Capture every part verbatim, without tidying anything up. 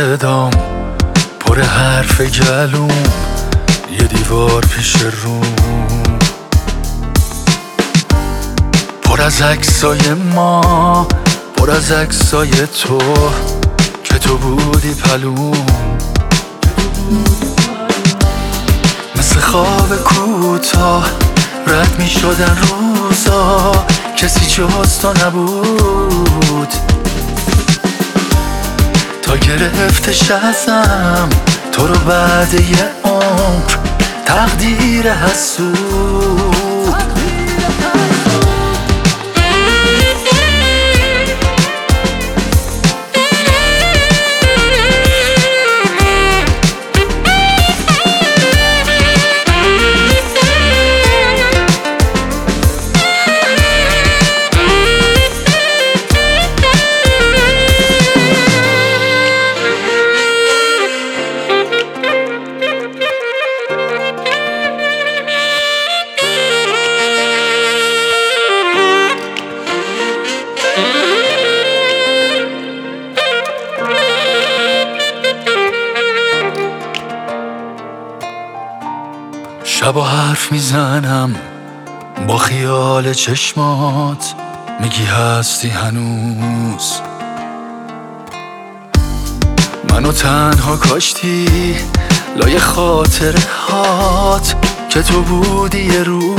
صدام پر حرف گلوم، یه دیوار پیش روم، پر از عکسای ما، پر از عکسای تو که تو بودی پلوم. مثل خواب کوتاه رد می شدن روزا، کسی جز تو نبود. تا گرفتش ازم تو رو بعد یه عمر، تقدیر حسود. شبا حرف میزنم با خیال چشمات، میگی هستی هنوز. منو تنها کاشتی لای خاطر هات که تو بودی یه روز.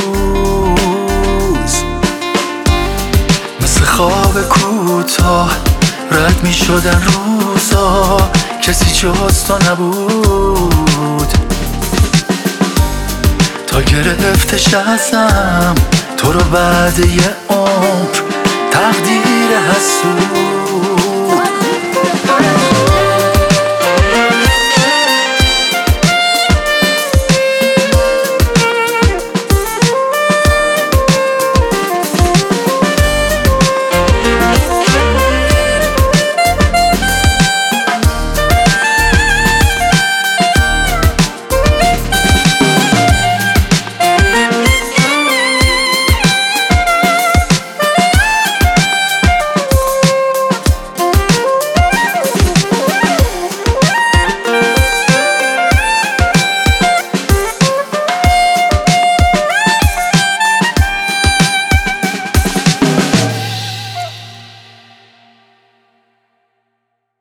مثل خواب کوتاه رد میشدن روزا، کسی جز تو نبود. تا گرفتش ازم تو رو بعد یه عمر، تقدیر حسود.